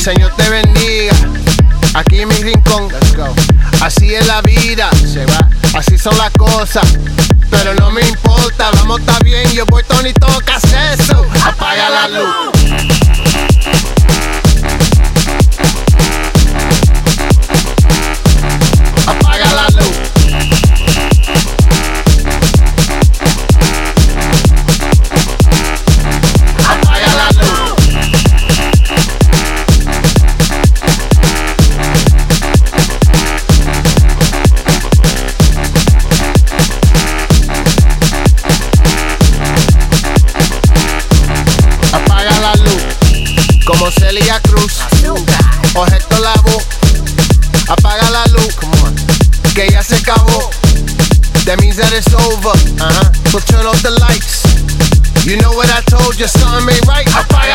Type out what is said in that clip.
Señor te bendiga. Aquí en mi rincón, let's go. Así es la vida, se va. Así son las cosas, pero no me importa. Vamos, está bien, yo voy Tony, tocas eso. Apaga la luz. Apaga la luz. Apaga la luz. Apaga la luz. Como Celia Cruz o Héctor Lavoe. Apaga la luz, que ya se acabó. That means that it's over. So turn off the lights. You know what I told you, something ain't right. Apaga